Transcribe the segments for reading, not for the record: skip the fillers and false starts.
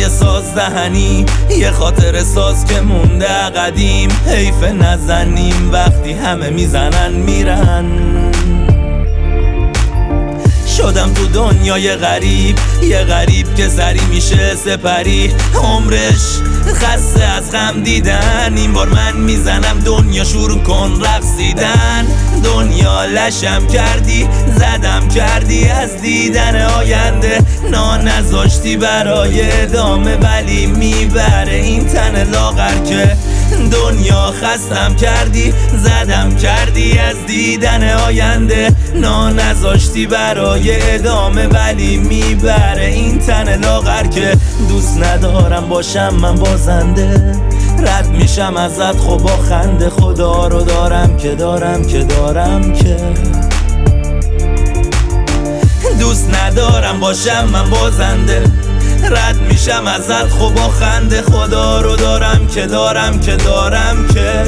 یه ساز دهنی، یه خاطر ساز که مونده قدیم. حیف نزنیم وقتی همه میزنن میرن. شدم تو دنیای غریب، یه غریب که سری میشه سپری. عمرش خسته از غم دیدن، این بار من میزنم دنیا شروع کن رقصیدن. دنیا لشم کردی، زدم کردی از دیدن آینده. نذاشتی برای ادامه ولی میبره این تن لاغر که. دنیا خستم کردی، زدم کردی از دیدن آینده. نذاشتی برای ادامه ولی میبره این تن لاغر که. دوست ندارم باشم من بازنده، رد میشم ازت خب با خنده. خدا رو دارم که دوست ندارم باشم من بازنده، رد میشم ازت خب با خنده. خدا رو دارم که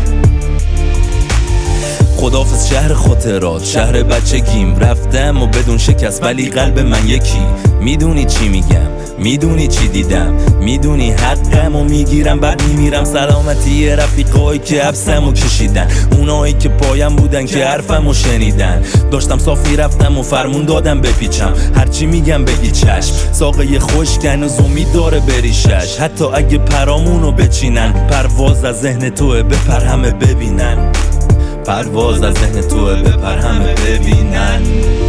خداحافظ شهر خاطرات، شهر بچگیم. رفتم و بدون شکست ولی قلب من یکی. میدونی چی میگم، میدونی چی دیدم، میدونی حقم و میگیرم بعد میمیرم. سلامتی رفیقایی که حبسم و کشیدن، اونایی که پایم بودن که حرفم و شنیدن. داشتم صاف میرفتم و فرمون دادم بپیچم، هرچی میگم بگی چشم. ساقه خشک هنوز امید داره بریشش، حتی اگه پرامونو بچینن. پرواز از ذهن توه بپر همه ببینن، پرواز از ذهن توه بپر همه ببینن.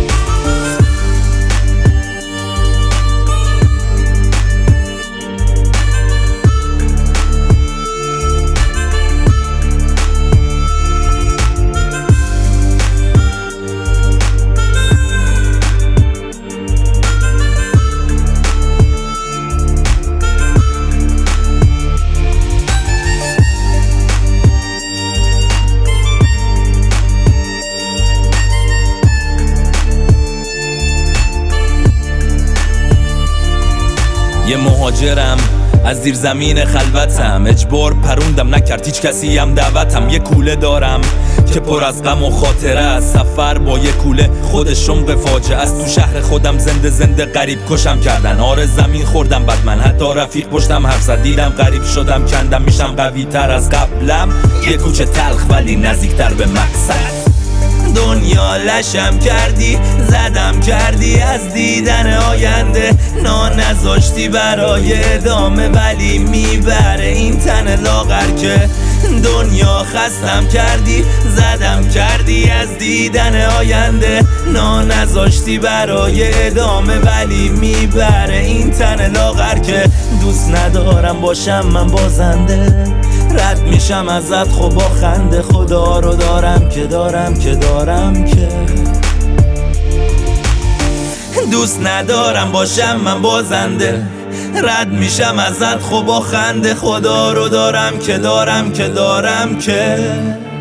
یه مهاجرم از زیر زمین خلوتم، اجبار پروندم نکرد هیچ کسی هم دعوتم. یه کوله دارم که پر از غم و خاطره است، سفر با یه کوله خودش عمق فاجعه است. تو شهر خودم زنده غریب کشم کردن، آره زمین خوردم بد من، حتی رفیق پشتم حرف زد. دیدم غریب شدم کندم میشم قوی تر از قبلم. یه کوچه تلخ ولی نزدیکتر به مقصد. دنیا لشم کردی، زدم کردی از دیدن آینده. نذاشتی برای ادامه ولی میبره این تن لاغر که. دنیا خستم کردی، زدم کردی از دیدن آینده. نذاشتی برای ادامه ولی میبره این تن لاغر که. دوست ندارم باشم من بازنده، رد میشم ازت خب با خنده. خدا رو دارم که دوست ندارم باشم من بازنده، رد میشم ازت خب با خنده. خدا رو دارم که